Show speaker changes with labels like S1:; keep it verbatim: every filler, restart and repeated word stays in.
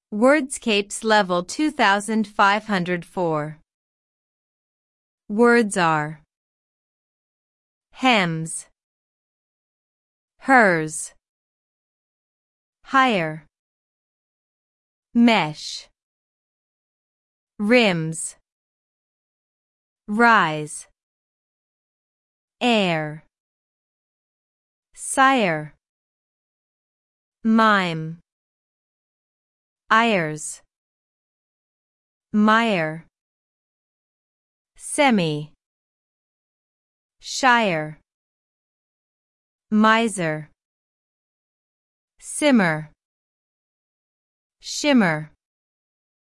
S1: Wordscapes Level two thousand five hundred four. Words are hems, hers, higher, mesh, rims, rise, air, sire, mime, Ayers, mire, semi, shire, miser, simmer, shimmer.